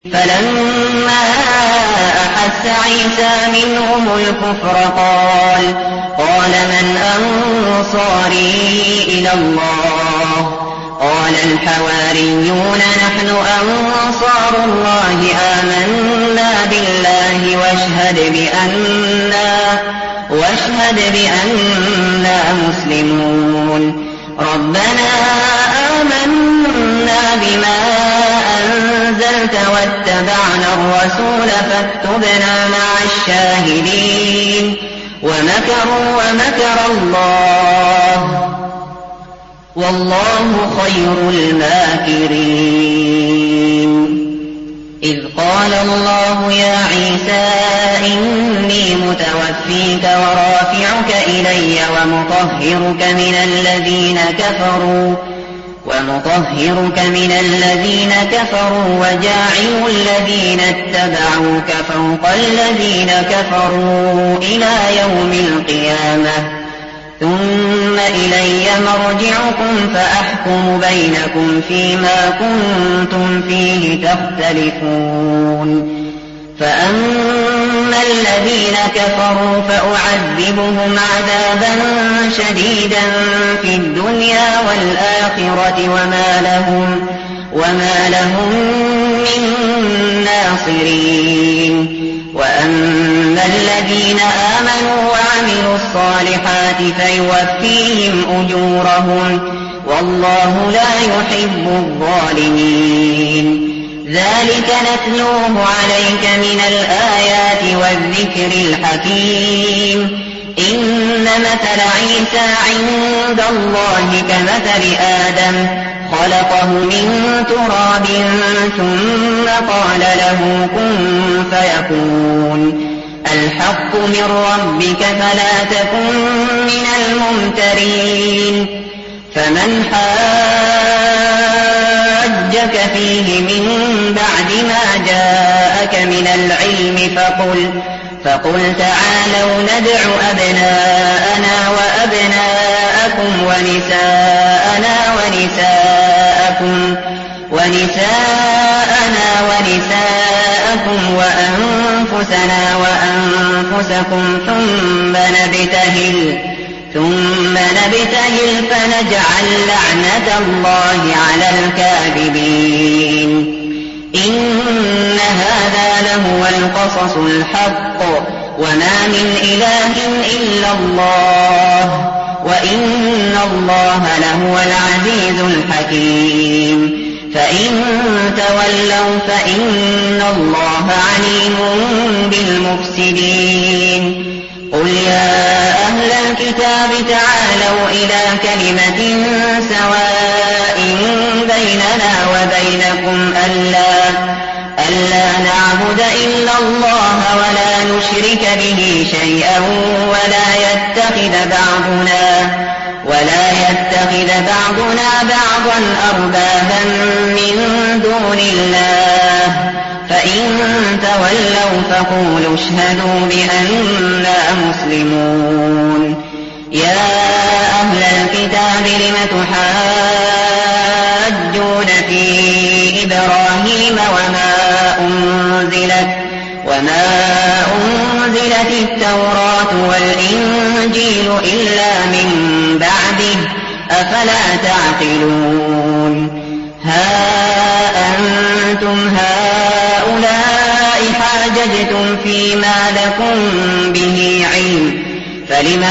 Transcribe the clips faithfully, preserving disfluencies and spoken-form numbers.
فلما أحس عيسى منهم الكفر قال قال من أنصاري إلى الله قال الحواريون نحن أنصار الله آمنا بالله واشهد بأننا, واشهد بأننا مسلمون ربنا آمنا بما أنزلت واتبعنا الرسول فاكتبنا مع الشاهدين ومكروا ومكر الله والله خير الماكرين. إذ قال الله يا عيسى إني متوفيك ورافعك إلي ومطهرك من الذين كفروا ومطهرك من الذين كفروا وجاعل الذين اتبعوك فوق الذين كفروا إلى يوم القيامة ثم إلي مرجعكم فأحكم بينكم فيما كنتم فيه تختلفون. فأما الذين كفروا فأعذبهم عذابا شديدا في الدنيا والآخرة وما لهم, وما لهم من ناصرين. وأما الذين آمنوا وعملوا الصالحات فيوفيهم أجورهم والله لا يحب الظالمين. ذلك نتلوه عليك من الآيات والذكر الحكيم. إن مثل عيسى عند الله كمثل آدم خلقه من تراب ثم قال له كن فيكون. الحق من ربك فلا تكن من الممترين. فمن حاجك فيه من بعد ما جاءك من العلم فقل فقل تعالوا ندع أبناءنا وأبناءكم ونساءنا ونساءكم ونساءنا ونساءكم وأنفسنا وأنفسكم ثم نبتهل ثم نبتهل فنجعل لعنة الله على الكاذبين. إن هذا لهو القصص الحق وما من إله إلا الله وإن الله لهو العزيز الحكيم. فإن تولوا فإن الله عليم بالمفسدين. قل يا أهل الكتاب تعالوا إلى كلمة سواء بيننا وبينكم ألا, ألا نعبد إلا الله ولا نشرك به شيئا ولا يتخذ بعضنا ولا يتخذ بعضنا بعضا أربابا من دون الله. فإن تولوا فقولوا اشهدوا بأننا مسلمون. يا أهل الكتاب لم تحاجون في إبراهيم وما أنزلت, وما أنزلت التوراة والإنجيل إلا من بعده أفلا تعقلون. ها أنتم هؤلاء حاججتم فيما لكم به علم فلم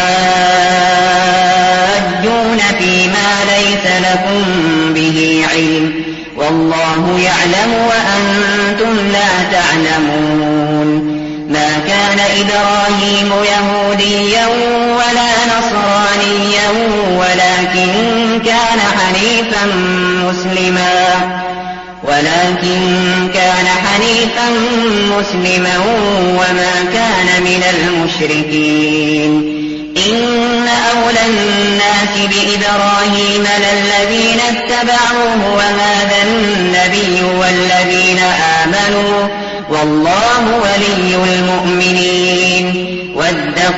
تحاجون فيما ليس لكم به علم والله يعلم وأنتم لا تعلمون. ما كان إبراهيم يهوديا ولا نصرانيا ولكن كان حنيفا مسلما ولكن كان حنيفا مسلما وما كان من المشركين. إن أولى الناس بإبراهيم للذين اتبعوه وهذا النبي والذين آمنوا والله ولي المؤمنين. ودت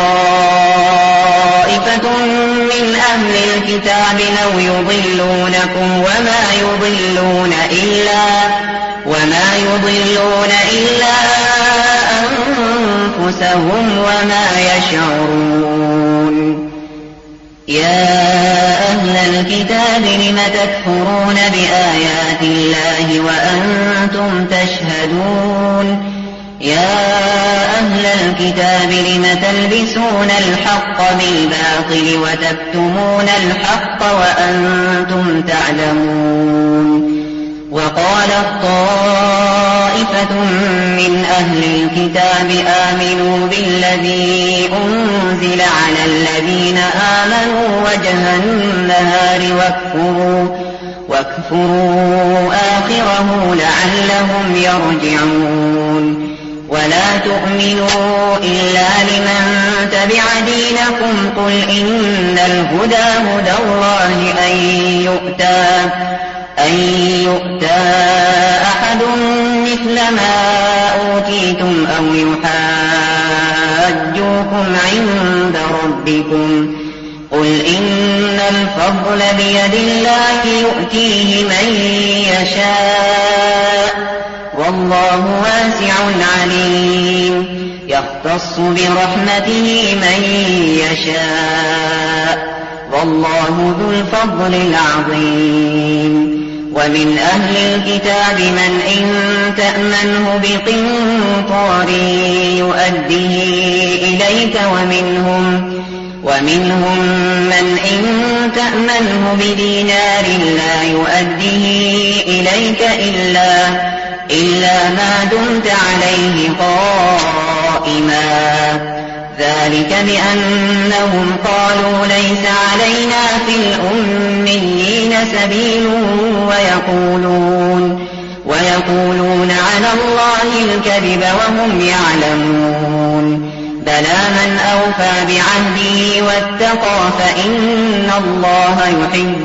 طائفة من أهل الكتاب لو يضلونكم وما يضلون إلا وما يضلون إلا أنفسهم وما يشعرون يا أهل الكتاب لم تكفرون بآيات الله وأنتم تشهدون يا أهل الكتاب لم تلبسون الحق بالباطل وتكتمون الحق وأنتم تعلمون وقالت طائفة من أهل الكتاب آمنوا بالذي أنزل على الذين آمنوا وجه النهار واكفروا, واكفروا آخره لعلهم يرجعون ولا تؤمنوا إلا لمن تبع دينكم قل إن الهدى هدى الله أن يؤتى أن يؤتى أحد مثل ما أوتيتم أو يحاجوكم عند ربكم قل إن الفضل بيد الله يؤتيه من يشاء والله واسع عليم يختص برحمته من يشاء والله ذو الفضل العظيم ومن أهل الكتاب من إن تأمنه بقنطار يؤديه إليك ومنهم ومنهم من إن تأمنه بدينار لا يؤديه إليك إلا إلا ما دمت عليه قائما ذلك بأنهم قالوا ليس علينا في الأميين سبيل ويقولون ويقولون على الله الكذب وهم يعلمون بلى من أوفى بعهده واتقى فإن الله يحب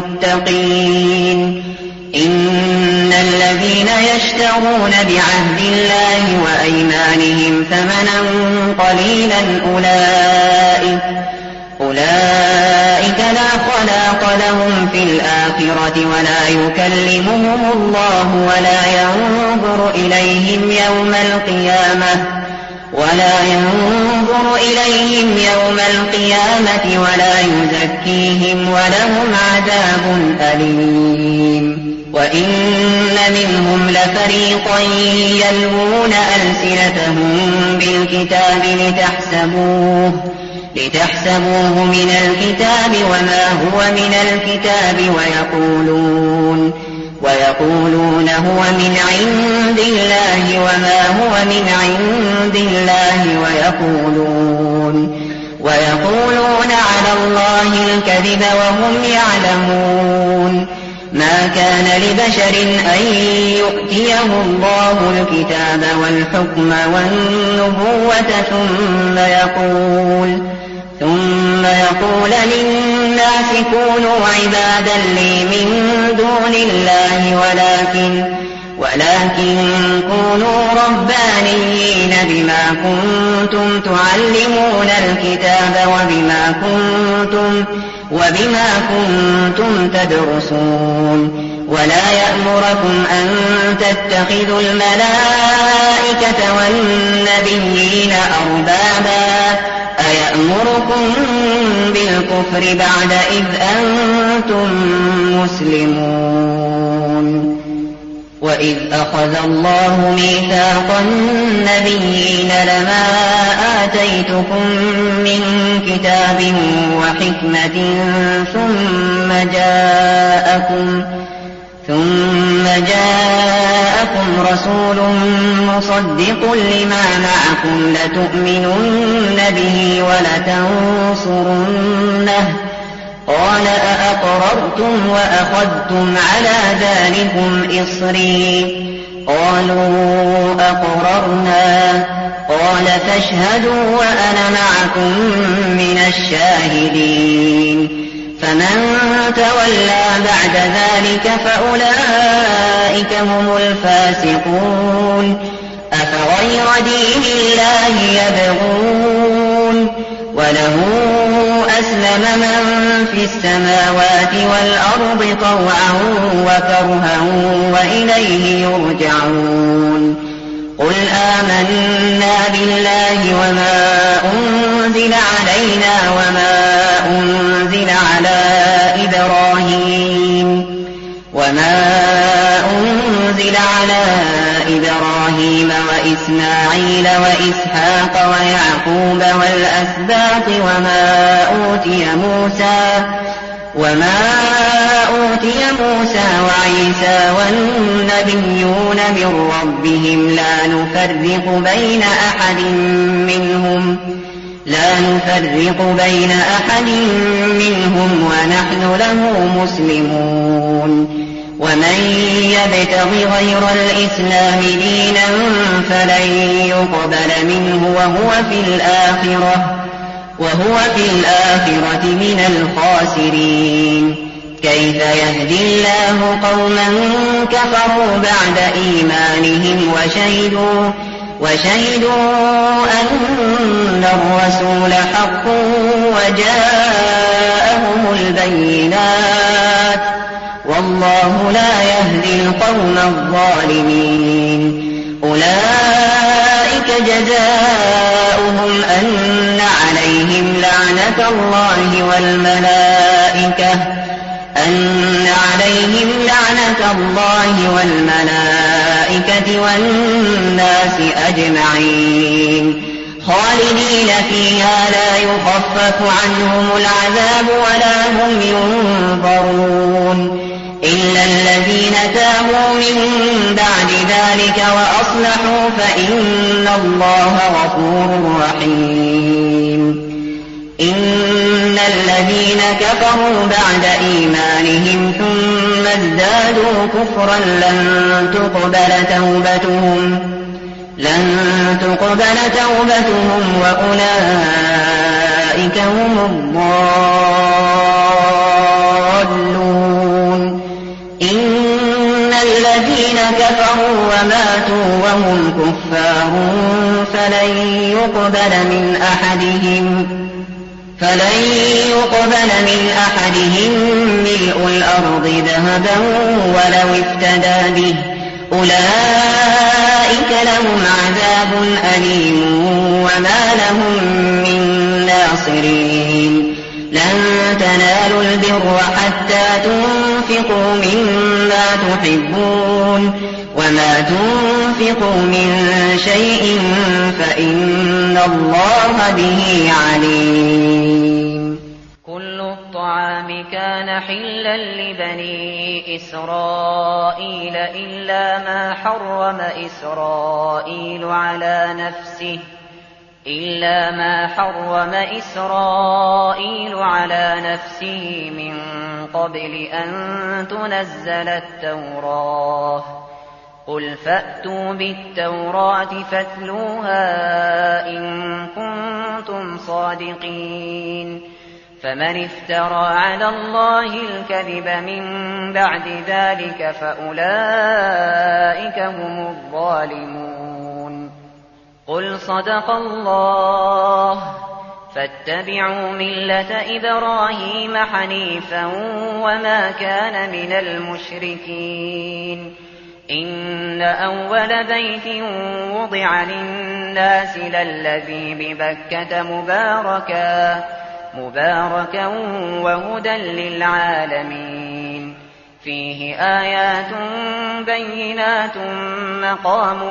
المتقين إن الذين يشترون بعهد الله وأيمانهم ثمنا قليلا أولئك, أولئك لا خلاق لهم في الآخرة ولا يكلمهم الله ولا ينظر إليهم يوم القيامة ولا ينظر إليهم يوم القيامة ولا يزكيهم ولهم عذاب أليم وإن منهم لفريقا يلوون ألسنتهم بالكتاب لتحسبوه لتحسبوه من الكتاب وما هو من الكتاب ويقولون ويقولون هو من عند الله وما هو من عند الله ويقولون ويقولون على الله الكذب وهم يعلمون ما كان لبشر أن يؤتيه الله الكتاب والحكم والنبوة ثم يقول ثم يقول للناس كونوا عبادا لي من دون الله ولكن ولكن كونوا ربانيين بما كنتم تعلمون الكتاب وبما كنتم وبما كنتم تدرسون ولا يأمركم أن تتخذوا الملائكة والنبيين أربابا أيأمركم بالكفر بعد إذ أنتم مسلمون وإذ أخذ الله ميثاق النبيين لما آتيتكم من كتاب وحكمة ثم جاءكم ثم جاءكم رسول مصدق لما معكم لتؤمنن به ولتنصرنه قال أأقررتم وأخذتم على ذلكم إصري قالوا أقررنا قال فاشهدوا وأنا معكم من الشاهدين فمن تولى بعد ذلك فأولئك هم الفاسقون أفغير دين الله يبغون وله أسلم من في السماوات والأرض طوعا وكرها وإليه يرجعون قل آمنا بالله وما أنزل علينا وما أنزل على إبراهيم وما أنزل على إبراهيم وإسماعيل وإسحاق ويعقوب والأسباط وما أوتي موسى وما أوتي موسى وعيسى والنبيون من ربهم لا نفرق بين أحد منهم لا نفرق بين أحد منهم ونحن له مسلمون ومن يبتغ غير الإسلام دينا فلن يقبل منه وهو في الآخرة وهو في الآخرة من الخاسرين كيف يهدي الله قوما كفروا بعد إيمانهم وشهدوا وشهدوا أن الرسول حق وجاءهم البينات والله لا يهدي القوم الظالمين أولئك جزاؤهم أن عليهم لعنة الله والملائكة أن عليهم لعنة الله والملائكة والناس أجمعين خالدين فيها لا يخفف عنهم العذاب ولا هم ينظرون إلا الذين تابوا من بعد ذلك وأصلحوا فإن الله غفور رحيم إن الذين كفروا بعد إيمانهم ثم ازدادوا كفرا لن تقبل توبتهم لن تقبل توبتهم وأولئك هم الضالون إن الذين كفروا وماتوا وهم كفار فلن يقبل من أحدهم فلن يقبل من أحدهم ملء الأرض ذهبا ولو افتدى به أولئك لهم عذاب أليم وما لهم من ناصرين لن تنالوا البر حتى تنفقوا مما تحبون وما تنفقوا من شيء فإن الله به عليم كل الطعام كان حلا لبني إسرائيل إلا ما حرم إسرائيل على نفسه إلا ما حرم إسرائيل على نفسه من قبل أن تنزل التوراة قل فأتوا بالتوراة فاتلوها إن كنتم صادقين فمن افترى على الله الكذب من بعد ذلك فأولئك هم الظالمون قل صدق الله فاتبعوا ملة إبراهيم حنيفا وما كان من المشركين إن أول بيت وضع للناس للذي ببكة مباركا مباركا وهدى للعالمين فيه آيات بينات مقام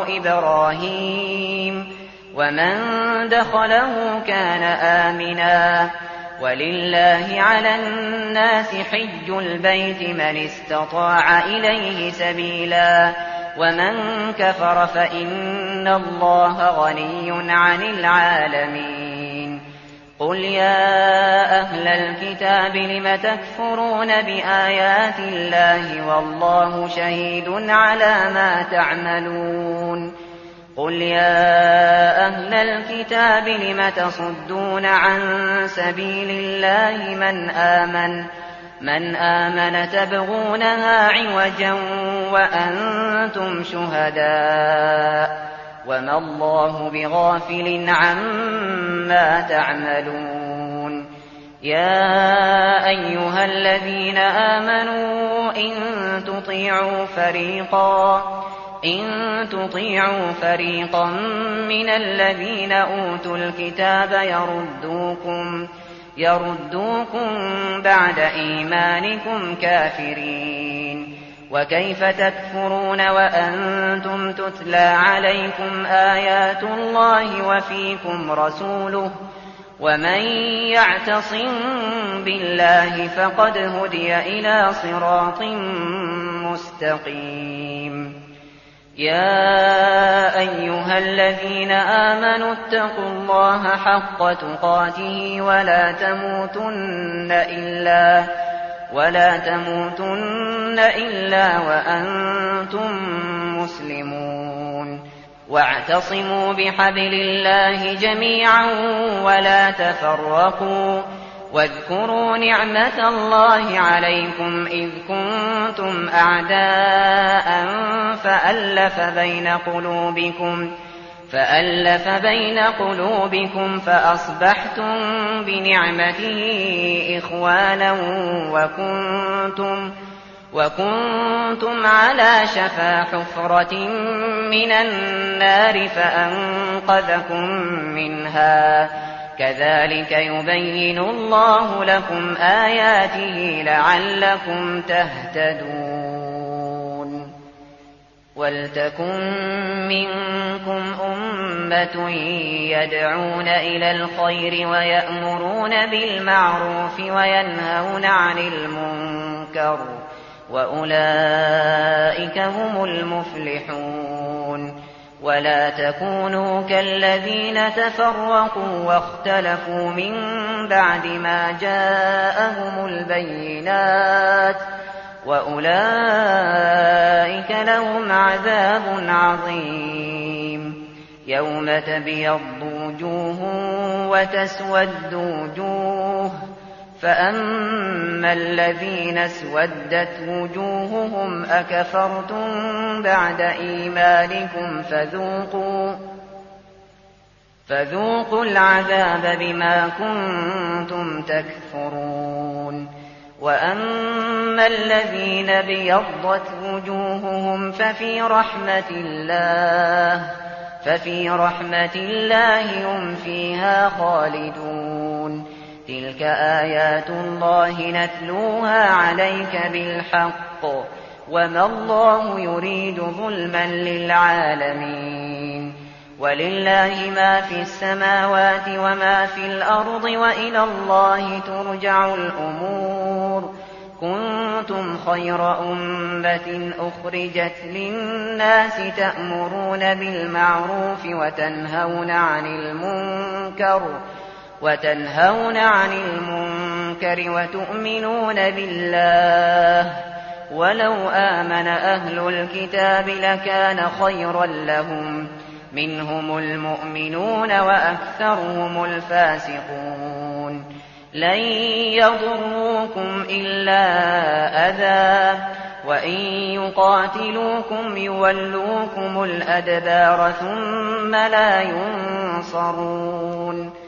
إبراهيم ومن دخله كان آمنا ولله على الناس حج البيت من استطاع إليه سبيلا ومن كفر فإن الله غني عن العالمين قل يا أهل الكتاب لم تكفرون بآيات الله والله شهيد على ما تعملون قل يا أهل الكتاب لم تصدون عن سبيل الله من آمن من آمن تبغونها عوجا وأنتم شهداء وما الله بغافل عما تعملون يا أيها الذين آمنوا إن تطيعوا فريقا إن تطيعوا فريقا من الذين أوتوا الكتاب يردوكم يردوكم بعد إيمانكم كافرين وكيف تكفرون وأنتم تتلى عليكم آيات الله وفيكم رسوله ومن يعتصم بالله فقد هدي إلى صراط مستقيم يا أيها الذين آمنوا اتقوا الله حق تقاته ولا تموتن إلا ولا تموتن إلا وأنتم مسلمون واعتصموا بحبل الله جميعا ولا تفرقوا واذكروا نعمة الله عليكم إذ كنتم أعداء فألف بين قلوبكم فألف بين قلوبكم فأصبحتم بنعمته إخوانا وكنتم وكنتم على شفا حفرة من النار فأنقذكم منها كذلك يبين الله لكم آياته لعلكم تهتدون ولتكن منكم أمة يدعون إلى الخير ويأمرون بالمعروف وينهون عن المنكر وأولئك هم المفلحون ولا تكونوا كالذين تفرقوا واختلفوا من بعد ما جاءهم البينات وأولئك لهم عذاب عظيم يوم تبيض وجوه وتسود وجوه فأما الذين اسودت وجوههم أكفرتم بعد إيمانكم فذوقوا فذوقوا العذاب بما كنتم تكفرون وأما الذين ابيضت وجوههم ففي رحمة الله ففي رحمة الله هم فيها خالدون تلك آيات الله نتلوها عليك بالحق وما الله يريد ظلما للعالمين ولله ما في السماوات وما في الأرض وإلى الله ترجع الأمور كنتم خير أمة أخرجت للناس تأمرون بالمعروف وتنهون عن المنكر وتنهون عن المنكر وتؤمنون بالله ولو آمن أهل الكتاب لكان خيرا لهم منهم المؤمنون وأكثرهم الفاسقون لن يضروكم إلا أذى وإن يقاتلوكم يولوكم الأدبار ثم لا ينصرون